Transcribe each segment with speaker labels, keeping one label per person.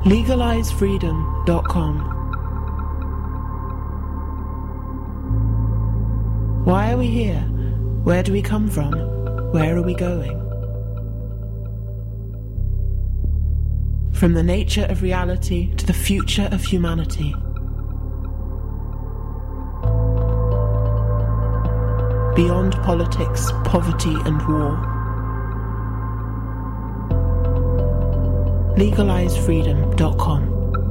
Speaker 1: LegalizeFreedom.com. Why are we here? Where do we come from? Where are we going? From the nature of reality to the future of humanity. Beyond politics, poverty and war. LegalizeFreedom.com.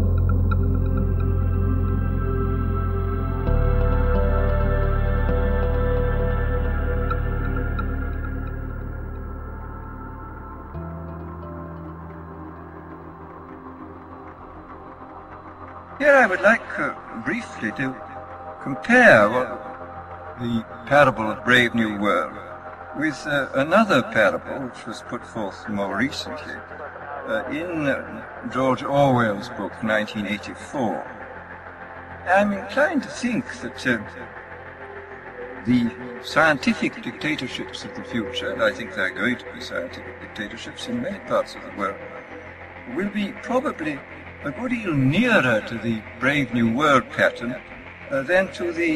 Speaker 2: Here I would like briefly to compare the parable of Brave New World with another parable which was put forth more recently in George Orwell's book 1984. I'm inclined to think that the scientific dictatorships of the future, and I think there are going to be scientific dictatorships in many parts of the world, will be probably a good deal nearer to the Brave New World pattern than to the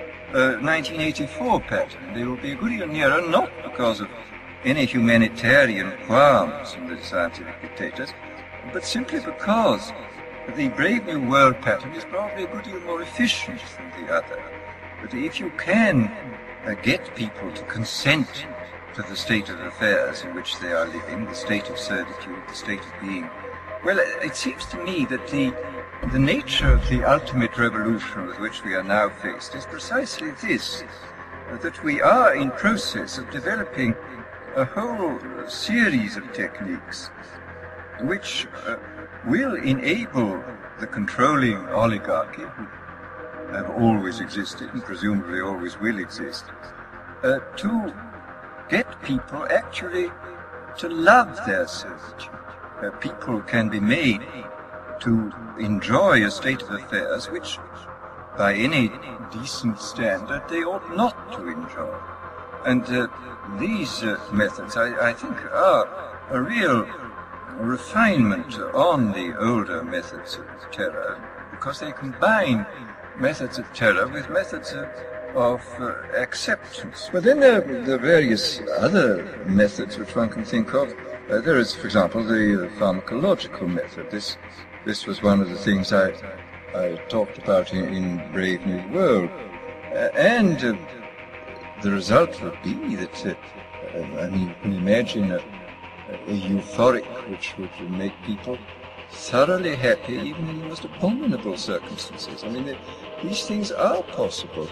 Speaker 2: 1984 pattern. They will be a good deal nearer, not because of any humanitarian qualms in the scientific dictators, but simply because the Brave New World pattern is probably a good deal more efficient than the other. But if you can get people to consent to the state of affairs in which they are living, the state of certitude, the state of being, well, it seems to me that the nature of the ultimate revolution with which we are now faced is precisely this, that we are in process of developing a whole series of techniques which will enable the controlling oligarchy, who have always existed and presumably always will exist, to get people actually to love their servitude. People can be made to enjoy a state of affairs which, by any decent standard, they ought not to enjoy. And these methods, I think, are a real refinement on the older methods of terror, because they combine methods of terror with methods of acceptance. But then there are various other methods which one can think of. There is, for example, the pharmacological method. This was one of the things I talked about in Brave New World. And the result would be that, you can imagine a euphoric which would make people thoroughly happy even in the most abominable circumstances. These things are possible.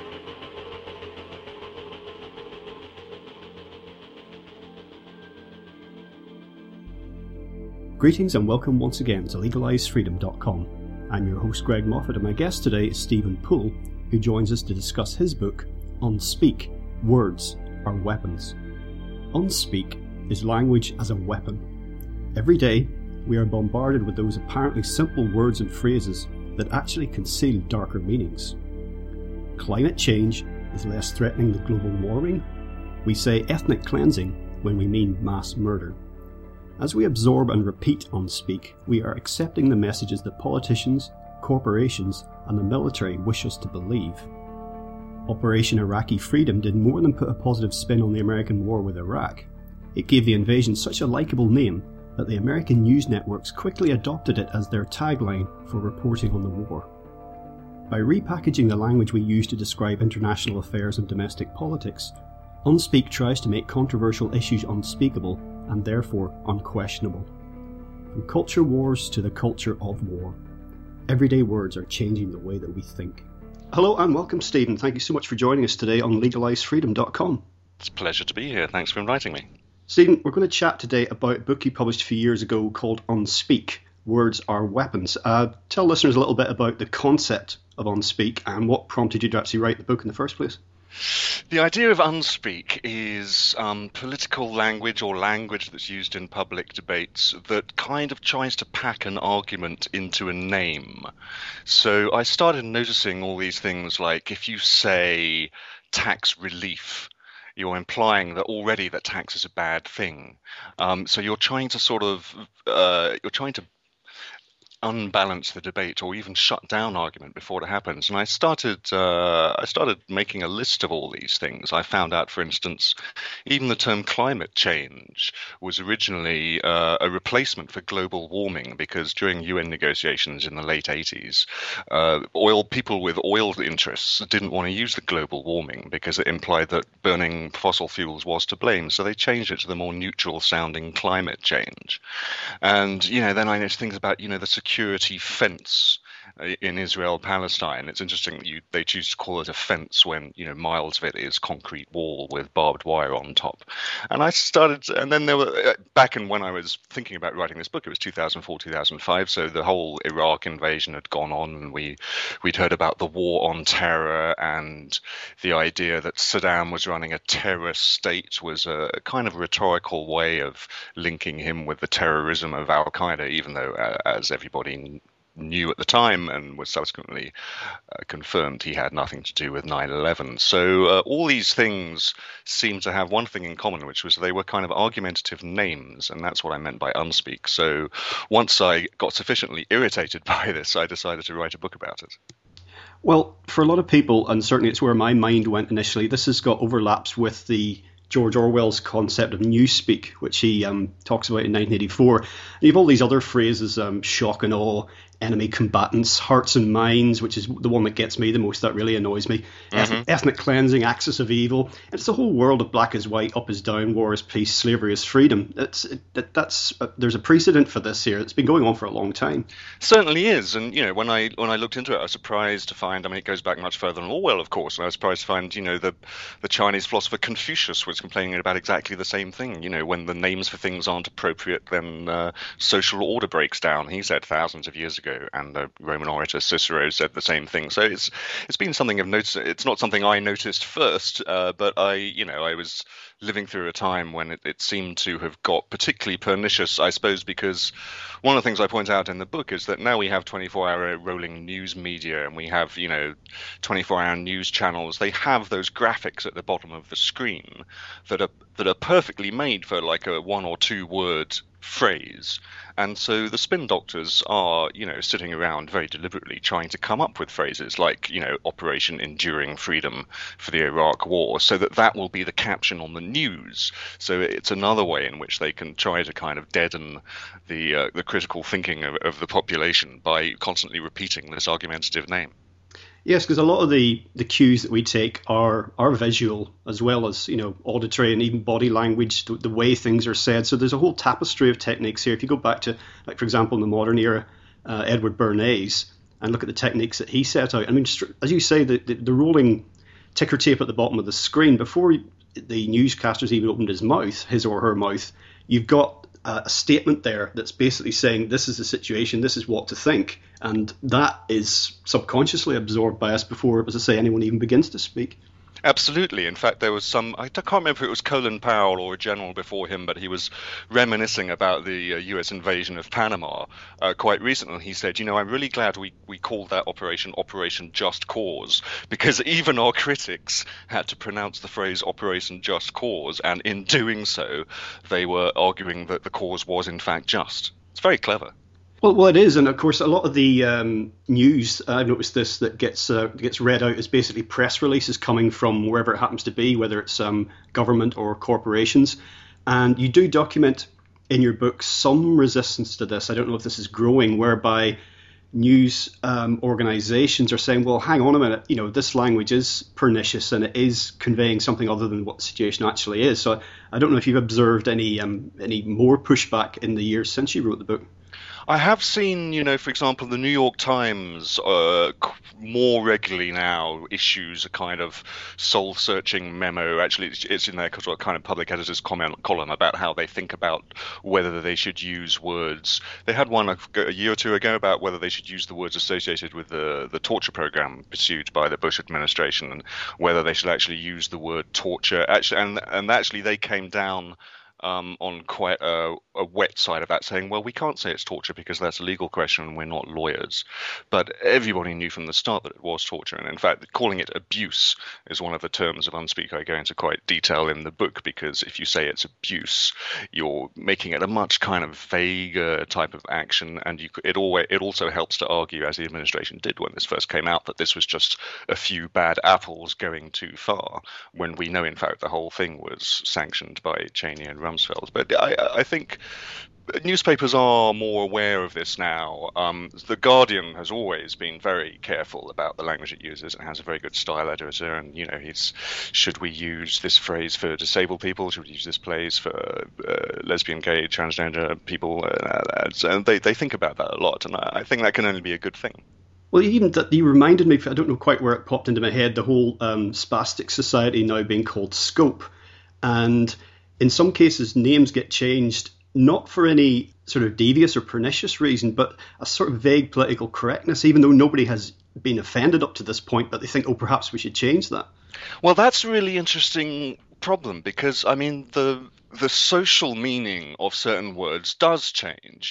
Speaker 3: Greetings and welcome once again to LegalizeFreedom.com. I'm your host Greg Moffat, and my guest today is Stephen Poole, who joins us to discuss his book, Unspeak, Words Are Weapons. Unspeak is language as a weapon. Every day, we are bombarded with those apparently simple words and phrases that actually conceal darker meanings. Climate change is less threatening than global warming. We say ethnic cleansing when we mean mass murder. As we absorb and repeat Unspeak, we are accepting the messages that politicians, corporations, and the military wish us to believe. Operation Iraqi Freedom did more than put a positive spin on the American war with Iraq. It gave the invasion such a likeable name that the American news networks quickly adopted it as their tagline for reporting on the war. By repackaging the language we use to describe international affairs and domestic politics, Unspeak tries to make controversial issues unspeakable and therefore unquestionable. From culture wars to the culture of war, everyday words are changing the way that we think. Hello and welcome, Stephen. Thank you so much for joining us today on LegalizeFreedom.com.
Speaker 4: It's a pleasure to be here. Thanks for inviting me.
Speaker 3: Stephen, we're going to chat today about a book you published a few years ago called Unspeak, Words Are Weapons. Tell listeners a little bit about the concept of Unspeak and what prompted you to actually write the book in the first place.
Speaker 4: The idea of Unspeak is political language or language that's used in public debates that kind of tries to pack an argument into a name. So I started noticing all these things like if you say tax relief, you're implying that already that tax is a bad thing. So you're trying to unbalance the debate or even shut down argument before it happens. And I started making a list of all these things. I found out, for instance, even the term climate change was originally a replacement for global warming, because during UN negotiations in the late 80s, people with oil interests didn't want to use the global warming because it implied that burning fossil fuels was to blame. So they changed it to the more neutral sounding climate change. And, then I noticed things about, the security fence in Israel-Palestine. It's interesting that they choose to call it a fence when, miles of it is concrete wall with barbed wire on top. And then there were, back in when I was thinking about writing this book, it was 2004, 2005, so the whole Iraq invasion had gone on, and we'd heard about the war on terror, and the idea that Saddam was running a terrorist state was a kind of rhetorical way of linking him with the terrorism of Al-Qaeda, even though, as everybody knew at the time and was subsequently confirmed, he had nothing to do with 9/11. So all these things seem to have one thing in common, which was they were kind of argumentative names, and that's what I meant by unspeak. So once I got sufficiently irritated by this, I decided to write a book about it.
Speaker 3: Well, for a lot of people, and certainly it's where my mind went initially, this has got overlaps with the George Orwell's concept of newspeak, which he talks about in 1984. And you have all these other phrases, shock and awe, enemy combatants, hearts and minds, which is the one that gets me the most, that really annoys me, ethnic cleansing, axis of evil. It's the whole world of black is white, up is down, war is peace, slavery is freedom. There's a precedent for this here. It's been going on for a long time.
Speaker 4: Certainly is. And, when I looked into it, I was surprised to find, it goes back much further than Orwell, of course, and I was surprised to find, the Chinese philosopher Confucius was complaining about exactly the same thing. When the names for things aren't appropriate, then social order breaks down, he said thousands of years ago. And the Roman orator Cicero said the same thing. So it's been something I've noticed. It's not something I noticed first, but I was living through a time when it seemed to have got particularly pernicious, I suppose, because one of the things I point out in the book is that now we have 24-hour rolling news media, and we have 24-hour news channels. They have those graphics at the bottom of the screen that are perfectly made for like a 1 or 2 word phrase. And so the spin doctors are, sitting around very deliberately trying to come up with phrases like, Operation Enduring Freedom for the Iraq War, so that will be the caption on the news. So it's another way in which they can try to kind of deaden the critical thinking of the population by constantly repeating this argumentative name.
Speaker 3: Yes, because a lot of the cues that we take are visual as well as, auditory and even body language, the way things are said. So there's a whole tapestry of techniques here. If you go back to, like, for example, in the modern era, Edward Bernays, and look at the techniques that he set out. As you say, the rolling ticker tape at the bottom of the screen, before the newscaster's even opened his mouth, his or her mouth, you've got a statement there that's basically saying this is the situation, this is what to think, and that is subconsciously absorbed by us before, as I say, anyone even begins to speak.
Speaker 4: Absolutely. In fact, there was I can't remember if it was Colin Powell or a general before him, but he was reminiscing about the US invasion of Panama quite recently. He said, I'm really glad we called that Operation Just Cause, because even our critics had to pronounce the phrase Operation Just Cause, and in doing so, they were arguing that the cause was in fact just. It's very clever.
Speaker 3: Well, it is, and of course, a lot of the news, I've noticed this, that gets read out is basically press releases coming from wherever it happens to be, whether it's government or corporations. And you do document in your book some resistance to this. I don't know if this is growing, whereby news organizations are saying, well, hang on a minute, this language is pernicious and it is conveying something other than what the situation actually is. So I don't know if you've observed any more pushback in the years since you wrote the book.
Speaker 4: I have seen, for example, the New York Times more regularly now issues a kind of soul-searching memo. Actually, it's in their kind of public editor's column about how they think about whether they should use words. They had one a year or two ago about whether they should use the words associated with the torture program pursued by the Bush administration, and whether they should actually use the word torture. Actually, and actually, they came down on quite a wet side of that, saying, well, we can't say it's torture because that's a legal question and we're not lawyers. But everybody knew from the start that it was torture. And in fact, calling it abuse is one of the terms of Unspeak I go into quite detail in the book, because if you say it's abuse, you're making it a much kind of vaguer type of action. And it also helps to argue, as the administration did when this first came out, that this was just a few bad apples going too far, when we know, in fact, the whole thing was sanctioned by Cheney and Rumsfeld. But I think newspapers are more aware of this now. The Guardian has always been very careful about the language it uses and has a very good style editor. And, should we use this phrase for disabled people? Should we use this phrase for lesbian, gay, transgender people? And they think about that a lot. And I think that can only be a good thing.
Speaker 3: Well, even that, you reminded me, I don't know quite where it popped into my head, the whole spastic society now being called Scope. And in some cases, names get changed not for any sort of devious or pernicious reason, but a sort of vague political correctness, even though nobody has been offended up to this point, but they think, oh, perhaps we should change that.
Speaker 4: Well, that's a really interesting problem, because, I mean, the social meaning of certain words does change.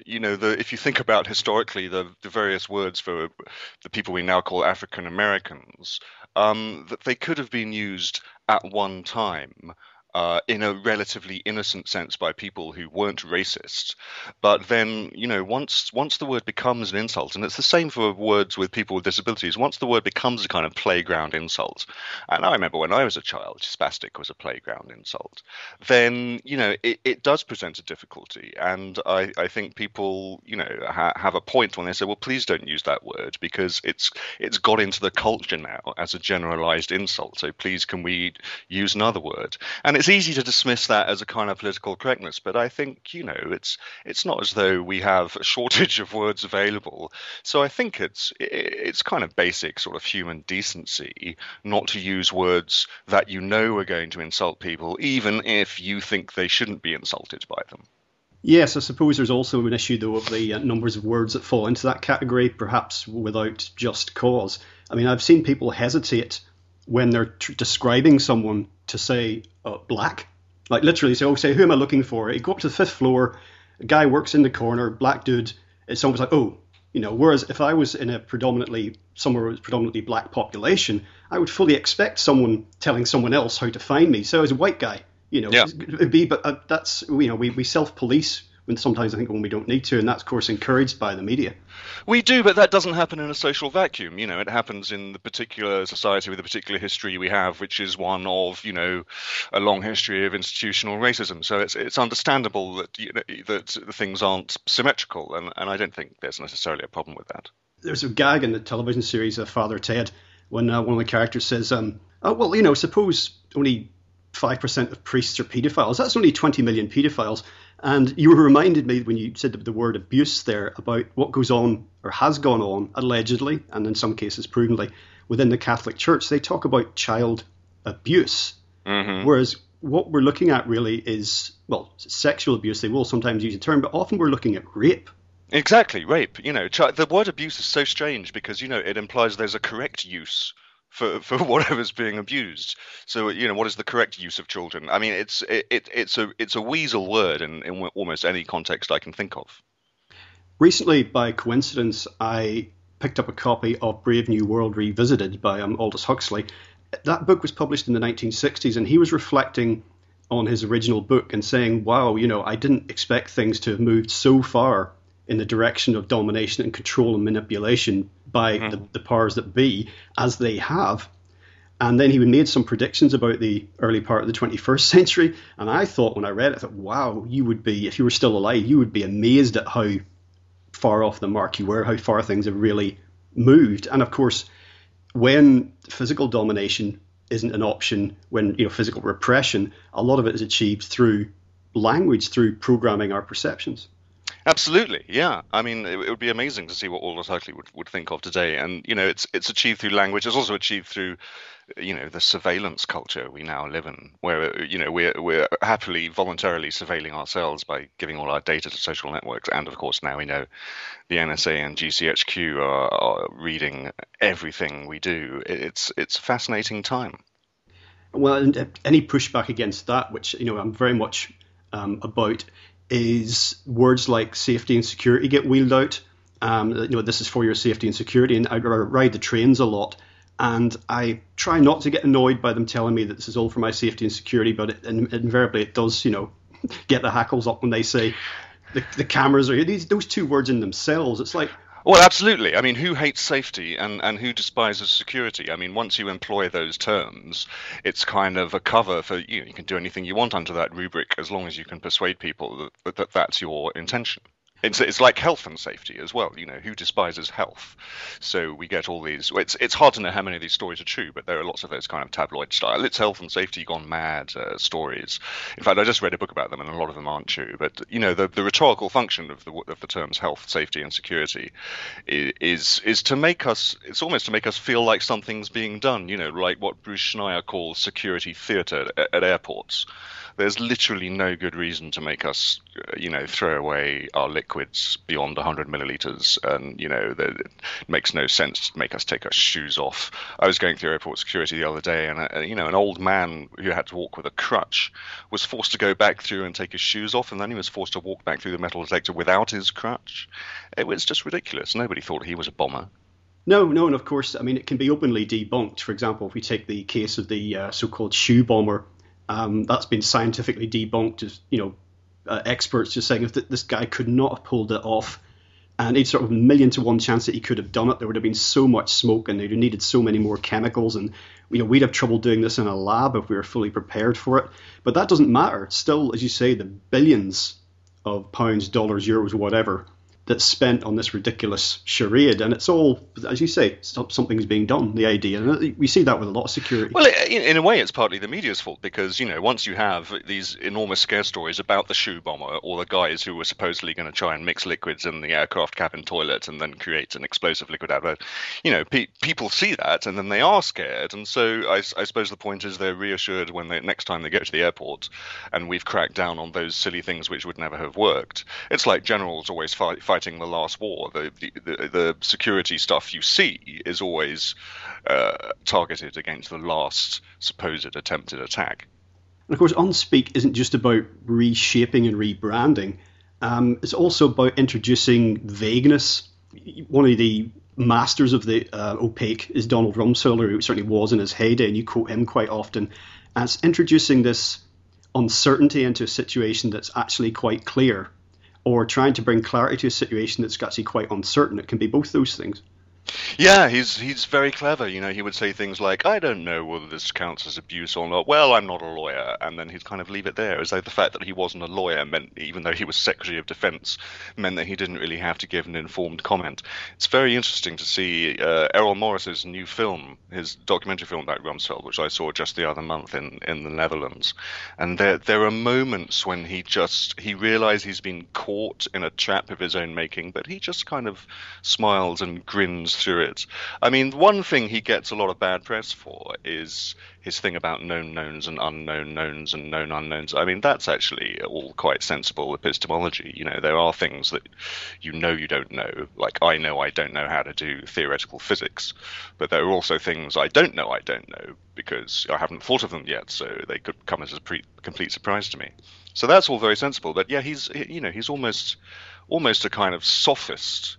Speaker 4: If you think about historically the various words for the people we now call African Americans, that they could have been used at one time in a relatively innocent sense by people who weren't racist. But then, once the word becomes an insult, and it's the same for words with people with disabilities, once the word becomes a kind of playground insult, and I remember when I was a child, spastic was a playground insult, then, it does present a difficulty. And I think people, have a point when they say, well, please don't use that word, because it's got into the culture now as a generalized insult. So please, can we use another word? And it's easy to dismiss that as a kind of political correctness, but I think, it's not as though we have a shortage of words available. So I think it's kind of basic sort of human decency not to use words that are going to insult people, even if you think they shouldn't be insulted by them.
Speaker 3: Yes, I suppose there's also an issue, though, of the numbers of words that fall into that category, perhaps without just cause. I mean, I've seen people hesitate when they're describing someone to say black, like literally say, who am I looking for? You go up to the 5th floor, a guy works in the corner, black dude. It's almost like, whereas if I was in somewhere with predominantly black population, I would fully expect someone telling someone else how to find me. So as a white guy, it'd be, but that's, we self-police sometimes, I think, when we don't need to, and that's, of course, encouraged by the media.
Speaker 4: We do, but that doesn't happen in a social vacuum. It happens in the particular society with the particular history we have, which is one of, a long history of institutional racism. So it's understandable that that things aren't symmetrical, and I don't think there's necessarily a problem with that.
Speaker 3: There's a gag in the television series Father Ted when one of the characters says, suppose only 5% of priests are paedophiles. That's only 20 million paedophiles. And you reminded me when you said the word abuse there about what goes on or has gone on, allegedly, and in some cases provenly, within the Catholic Church. They talk about child abuse. Mm-hmm. Whereas what we're looking at really is, sexual abuse. They will sometimes use a term, but often we're looking at rape.
Speaker 4: Exactly, rape. The word abuse is so strange because, it implies there's a correct use for whatever's being abused. So, what is the correct use of children? I mean, it's a weasel word in almost any context I can think of.
Speaker 3: Recently, by coincidence, I picked up a copy of Brave New World Revisited by Aldous Huxley. That book was published in the 1960s, and he was reflecting on his original book and saying, wow, I didn't expect things to have moved so far in the direction of domination and control and manipulation by the powers that be, as they have. And then he made some predictions about the early part of the 21st century. And I thought, when I read it, I thought, wow, you would be, if you were still alive, you would be amazed at how far off the mark you were, how far things have really moved. And of course, when physical domination isn't an option, when physical repression, a lot of it is achieved through language, through programming our perceptions.
Speaker 4: Absolutely, yeah. I mean, it would be amazing to see what Aldous Huxley would think of today. And, it's achieved through language. It's also achieved through, the surveillance culture we now live in, where, we're happily, voluntarily surveilling ourselves by giving all our data to social networks. And, of course, now we know the NSA and GCHQ are reading everything we do. It's a fascinating time.
Speaker 3: Well, and any pushback against that, which, I'm very much about is words like safety and security get wheeled out. This is for your safety and security, and I ride the trains a lot, and I try not to get annoyed by them telling me that this is all for my safety and security, but invariably it does, get the hackles up when they say the cameras are those two words in themselves. It's like,
Speaker 4: well, absolutely. I mean, who hates safety and who despises security? I mean, once you employ those terms, it's kind of a cover for, you can do anything you want under that rubric as long as you can persuade people that that's your intention. It's like health and safety as well. Who despises health? So we get all these. It's hard to know how many of these stories are true, but there are lots of those kind of tabloid style. It's health and safety gone mad stories. In fact, I just read a book about them, and a lot of them aren't true. But the rhetorical function of the terms health, safety, and security is to make us. It's almost to make us feel like something's being done. Like what Bruce Schneier calls security theatre at airports. There's literally no good reason to make us, throw away our liquids beyond 100 milliliters, and it makes no sense to make us take our shoes off. I was going through airport security the other day, and an old man who had to walk with a crutch was forced to go back through and take his shoes off, and then he was forced to walk back through the metal detector without his crutch. It was just ridiculous. Nobody thought he was a bomber.
Speaker 3: No, and of course, I mean, it can be openly debunked. For example, if we take the case of the so-called shoe bomber. That's been scientifically debunked as, experts just saying if this guy could not have pulled it off, and it's sort of a 1,000,000 to 1 chance that he could have done it. There would have been so much smoke, and they'd have needed so many more chemicals, and we'd have trouble doing this in a lab if we were fully prepared for it. But that doesn't matter. Still, as you say, the billions of pounds, dollars, euros, whatever, that's spent on this ridiculous charade, and it's all, as you say, something's being done, the idea, and we see that with a lot of security.
Speaker 4: Well, in a way, it's partly the media's fault, because, once you have these enormous scare stories about the shoe bomber or the guys who were supposedly going to try and mix liquids in the aircraft cabin toilet and then create an explosive liquid out of it, people see that, and then they are scared, and so I suppose the point is they're reassured when next time they go to the airport, and we've cracked down on those silly things which would never have worked. It's like generals always fighting the last war. The security stuff you see is always targeted against the last supposed attempted attack.
Speaker 3: And of course, Unspeak isn't just about reshaping and rebranding. It's also about introducing vagueness. One of the masters of the opaque is Donald Rumsfelder, who certainly was in his heyday, and you quote him quite often. And it's introducing this uncertainty into a situation that's actually quite clear, or trying to bring clarity to a situation that's actually quite uncertain. It can be both those things.
Speaker 4: Yeah, he's very clever. He would say things like, I don't know whether this counts as abuse or not. Well, I'm not a lawyer. And then he'd kind of leave it there, as though the fact that he wasn't a lawyer meant, even though he was Secretary of Defense, meant that he didn't really have to give an informed comment. It's very interesting to see Errol Morris's new film, his documentary film about Rumsfeld, which I saw just the other month in the Netherlands. And there are moments when he realizes he's been caught in a trap of his own making, but he just kind of smiles and grins through it. I mean, one thing he gets a lot of bad press for is his thing about known knowns and unknown knowns and known unknowns. I mean, that's actually all quite sensible epistemology. There are things that you don't know. Like, I don't know how to do theoretical physics. But there are also things I don't know because I haven't thought of them yet, so they could come as a complete surprise to me. So that's all very sensible. But yeah, he's almost a kind of sophist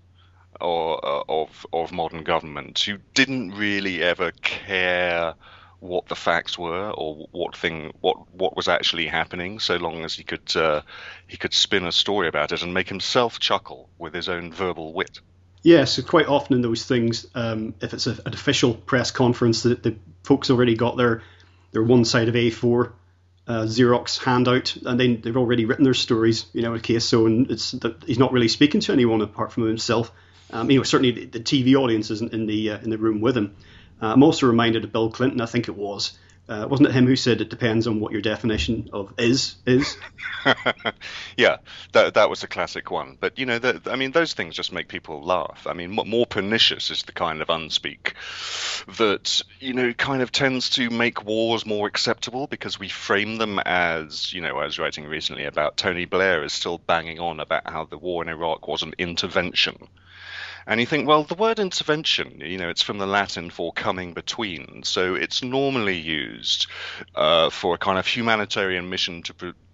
Speaker 4: of modern government, who didn't really ever care what the facts were or what was actually happening, so long as he could spin a story about it and make himself chuckle with his own verbal wit.
Speaker 3: Yes, so quite often in those things, if it's an official press conference, the folks already got their one side of A4 Xerox handout, and they've already written their stories, in case so, and it's that he's not really speaking to anyone apart from himself. Certainly the TV audience isn't in the room with him. I'm also reminded of Bill Clinton. I think it was. Wasn't it him who said it depends on what your definition of is?
Speaker 4: Yeah, that was a classic one. But those things just make people laugh. I mean, more pernicious is the kind of unspeak that kind of tends to make wars more acceptable, because we frame them as, I was writing recently about Tony Blair is still banging on about how the war in Iraq was an intervention. And you think, well, the word intervention, it's from the Latin for coming between. So it's normally used for a kind of humanitarian mission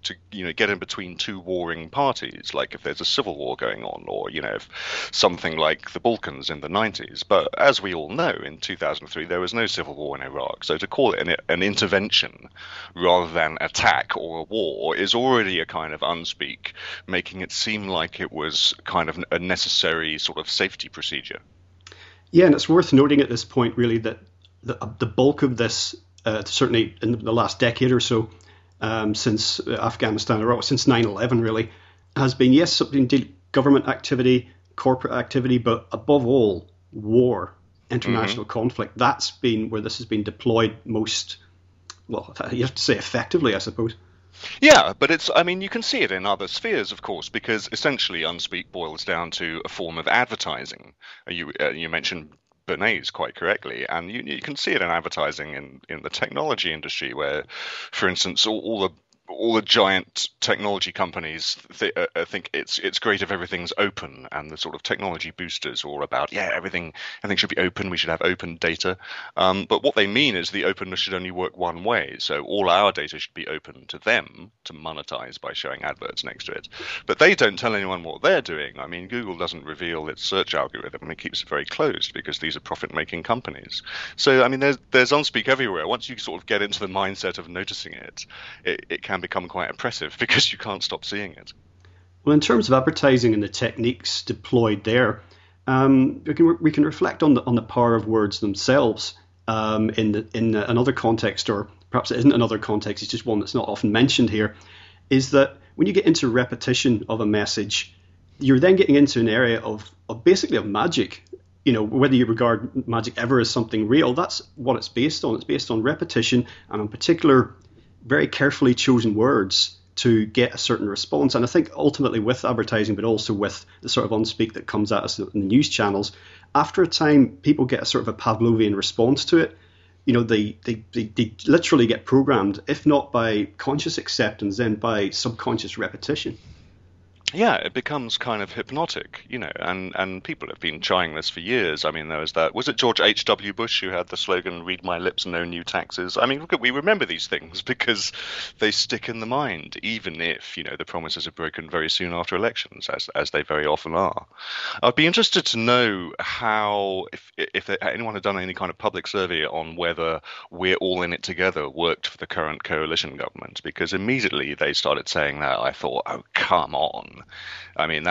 Speaker 4: get in between two warring parties, like if there's a civil war going on, or if something like the Balkans in the 90s. But as we all know, in 2003 there was no civil war in Iraq, so to call it an intervention rather than attack or a war is already a kind of unspeak, making it seem like it was kind of a necessary sort of safety procedure.
Speaker 3: Yeah, and it's worth noting at this point, really, that the bulk of this, certainly in the last decade or so, since Afghanistan, or since 9/11, really, has been, yes, indeed, government activity, corporate activity, but above all, war, international conflict. That's been where this has been deployed most, well, you have to say effectively, I suppose.
Speaker 4: Yeah, but you can see it in other spheres, of course, because essentially Unspeak boils down to a form of advertising. You mentioned Bernays quite correctly, and you can see it in advertising in the technology industry, where, for instance, all the giant technology companies think it's great if everything's open, and the sort of technology boosters are all about, everything should be open, we should have open data. But what they mean is the openness should only work one way. So all our data should be open to them to monetize by showing adverts next to it. But they don't tell anyone what they're doing. I mean, Google doesn't reveal its search algorithm. It keeps it very closed because these are profit-making companies. So, I mean, there's Unspeak everywhere. Once you sort of get into the mindset of noticing it, it can become quite oppressive because you can't stop seeing it.
Speaker 3: Well, in terms of advertising and the techniques deployed there, we can reflect on the power of words themselves in another context, or perhaps it isn't another context, it's just one that's not often mentioned here, is that when you get into repetition of a message, you're then getting into an area of basically of magic. Whether you regard magic ever as something real, that's what it's based on. It's based on repetition and on particular very carefully chosen words to get a certain response. And I think ultimately with advertising, but also with the sort of unspeak that comes at us in the news channels, after a time, people get a sort of a Pavlovian response to it. They literally get programmed, if not by conscious acceptance, then by subconscious repetition.
Speaker 4: Yeah, it becomes kind of hypnotic, and people have been trying this for years. I mean, was it George H.W. Bush who had the slogan, "Read my lips, no new taxes"? I mean, we remember these things because they stick in the mind, even if, the promises are broken very soon after elections, as they very often are. I'd be interested to know how, if anyone had done any kind of public survey on whether "We're all in it together" worked for the current coalition government, because immediately they started saying that, I thought, oh, come on. I mean,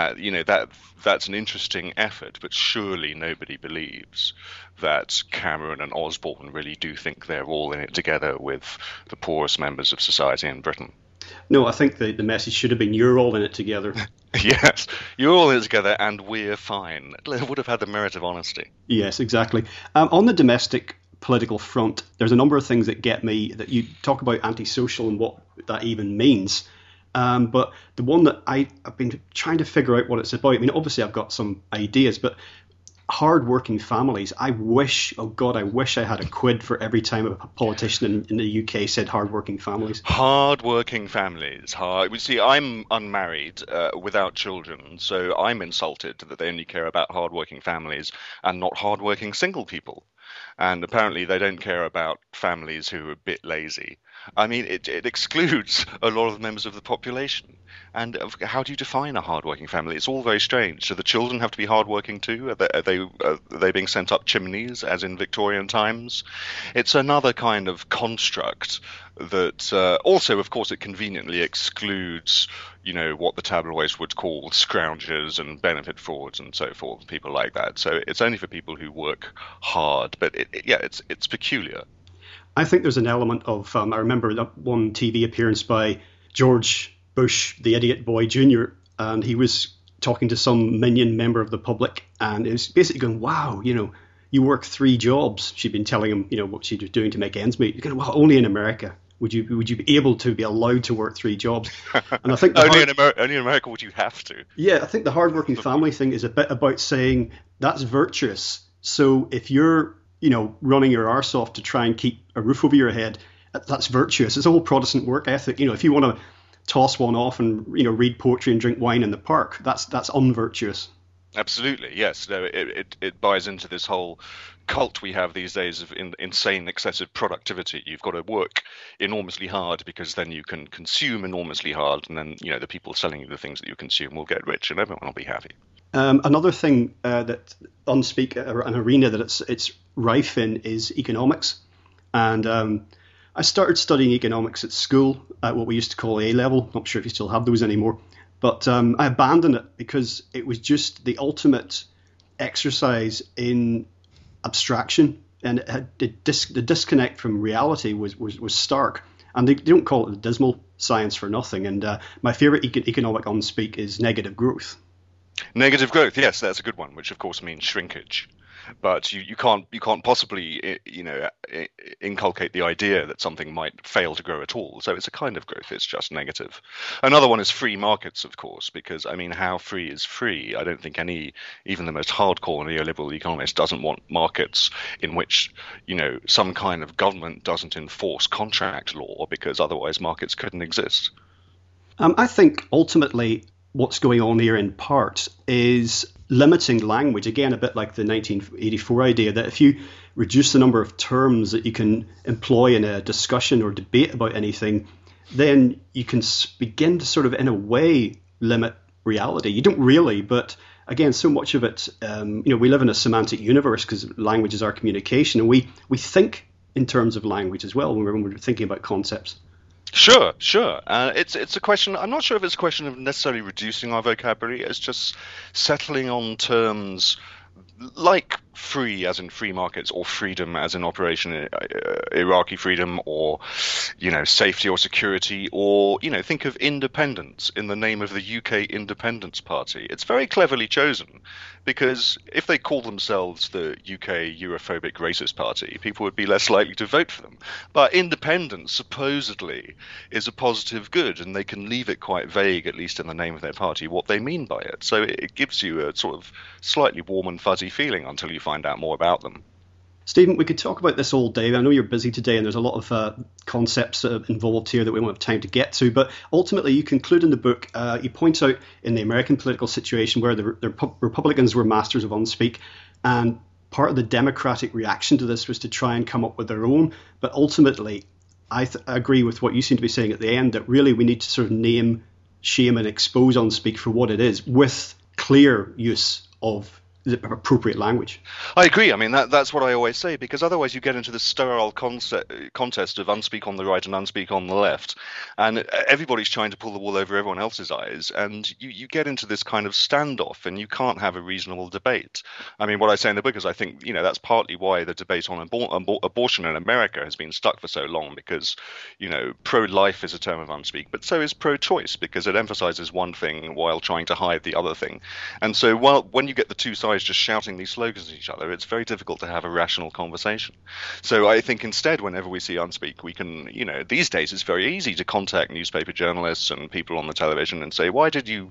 Speaker 4: that's an interesting effort, but surely nobody believes that Cameron and Osborne really do think they're all in it together with the poorest members of society in Britain.
Speaker 3: No, I think the message should have been, you're all in it together.
Speaker 4: Yes, you're all in it together and we're fine. It would have had the merit of honesty.
Speaker 3: Yes, exactly. On the domestic political front, there's a number of things that get me, that you talk about antisocial and what that even means. But the one that I've been trying to figure out what it's about, I mean, obviously I've got some ideas, but hard-working families, I wish I had a quid for every time a politician in the UK said hard-working families.
Speaker 4: Hard-working families. You see, I'm unmarried without children, so I'm insulted that they only care about hard-working families and not hard-working single people. And apparently they don't care about families who are a bit lazy. I mean, it excludes a lot of members of the population. And how do you define a hardworking family? It's all very strange. Do the children have to be hardworking too? Are they being sent up chimneys, as in Victorian times? It's another kind of construct that also, of course, it conveniently excludes, what the tabloids would call scroungers and benefit frauds and so forth, people like that. So it's only for people who work hard. But it's peculiar.
Speaker 3: I think there's an element of, I remember that one TV appearance by George Bush, the idiot boy Jr., and he was talking to some minion member of the public, and it was basically going, wow, you work 3 jobs. She'd been telling him, what she was doing to make ends meet. You're going, well, only in America would you be able to be allowed to work 3 jobs. And I think
Speaker 4: only in America would you have to.
Speaker 3: Yeah, I think the hardworking family thing is a bit about saying that's virtuous. So if you're running your arse off to try and keep a roof over your head, that's virtuous. It's a whole Protestant work ethic. If you want to toss one off and read poetry and drink wine in the park, that's unvirtuous.
Speaker 4: Absolutely, yes. No, it buys into this whole cult we have these days of insane excessive productivity. You've got to work enormously hard because then you can consume enormously hard, and then the people selling you the things that you consume will get rich and everyone will be happy.
Speaker 3: Another thing that Unspeak, an arena that it's rife in, is economics. And I started studying economics at school at what we used to call A-level. Not sure if you still have those anymore. But I abandoned it because it was just the ultimate exercise in abstraction. And the disconnect from reality was stark. And they don't call it the dismal science for nothing. And my favourite economic Unspeak is negative growth.
Speaker 4: Negative growth, yes, that's a good one, which of course means shrinkage. But you can't possibly inculcate the idea that something might fail to grow at all. So it's a kind of growth. It's just negative. Another one is free markets, of course, because how free is free? I don't think even the most hardcore neoliberal economist doesn't want markets in which some kind of government doesn't enforce contract law, because otherwise markets couldn't exist.
Speaker 3: I think ultimately what's going on here in part is limiting language, again, a bit like the 1984 idea that if you reduce the number of terms that you can employ in a discussion or debate about anything, then you can begin to sort of, in a way, limit reality. You don't really, but again, so much of it, we live in a semantic universe because language is our communication, and we think in terms of language as well when we're thinking about concepts.
Speaker 4: Sure. It's a question. I'm not sure if it's a question of necessarily reducing our vocabulary. It's just settling on terms like free, as in free markets, or freedom, as in Operation Iraqi Freedom, or safety or security, or think of independence in the name of the UK Independence Party. It's very cleverly chosen, because if they call themselves the UK Europhobic Racist Party, people would be less likely to vote for them. But independence supposedly is a positive good, and they can leave it quite vague, at least in the name of their party, what they mean by it. So it gives you a sort of slightly warm and fuzzy feeling until you find out more about them.
Speaker 3: Stephen, we could talk about this all day. I know you're busy today and there's a lot of concepts involved here that we won't have time to get to, but ultimately you conclude in the book, you point out in the American political situation where the Republicans were masters of Unspeak, and part of the Democratic reaction to this was to try and come up with their own, but ultimately I agree with what you seem to be saying at the end, that really we need to sort of name, shame and expose Unspeak for what it is, with clear use of the appropriate language.
Speaker 4: I agree. I mean, that's what I always say, because otherwise you get into this sterile contest of Unspeak on the right and Unspeak on the left, and everybody's trying to pull the wool over everyone else's eyes, and you get into this kind of standoff, and you can't have a reasonable debate. I mean, what I say in the book is I think, that's partly why the debate on abortion in America has been stuck for so long, because, pro-life is a term of Unspeak, but so is pro-choice, because it emphasizes one thing while trying to hide the other thing. And so when you get the two sides just shouting these slogans at each other, it's very difficult to have a rational conversation. So I think instead, whenever we see Unspeak, we can, these days it's very easy to contact newspaper journalists and people on the television and say, why did you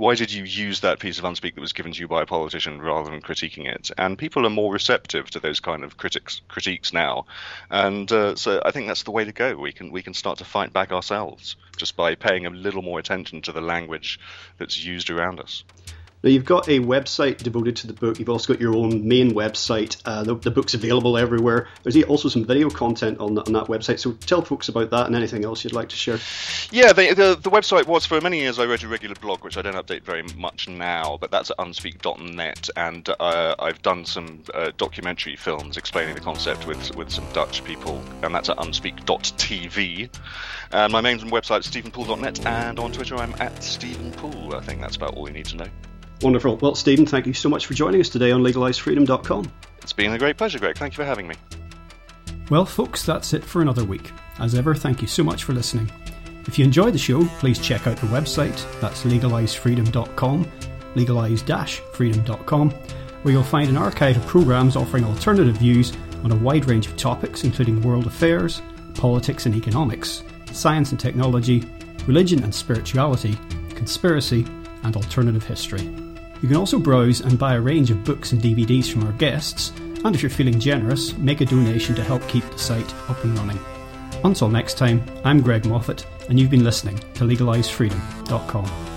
Speaker 4: use that piece of Unspeak that was given to you by a politician rather than critiquing it? And people are more receptive to those kind of critiques now. And so I think that's the way to go. We can start to fight back ourselves just by paying a little more attention to the language that's used around us.
Speaker 3: Now, you've got a website devoted to the book. You've also got your own main website. The book's available everywhere. There's also some video content on that website. So tell folks about that and anything else you'd like to share. Yeah,
Speaker 4: the website was, for many years I wrote a regular blog, which I don't update very much now, but that's at unspeak.net. And I've done some documentary films explaining the concept with some Dutch people, and that's at unspeak.tv. And my main website is stephenpool.net, and on Twitter I'm at stephenpool. I think that's about all you need to know.
Speaker 3: Wonderful. Well, Stephen, thank you so much for joining us today on LegalizeFreedom.com.
Speaker 4: It's been a great pleasure, Greg. Thank you for having me.
Speaker 3: Well, folks, that's it for another week. As ever, thank you so much for listening. If you enjoyed the show, please check out the website. That's LegalizeFreedom.com, legalize-freedom.com, where you'll find an archive of programmes offering alternative views on a wide range of topics, including world affairs, politics and economics, science and technology, religion and spirituality, conspiracy, and alternative history. You can also browse and buy a range of books and DVDs from our guests, and if you're feeling generous, make a donation to help keep the site up and running. Until next time, I'm Greg Moffat, and you've been listening to LegalizeFreedom.com.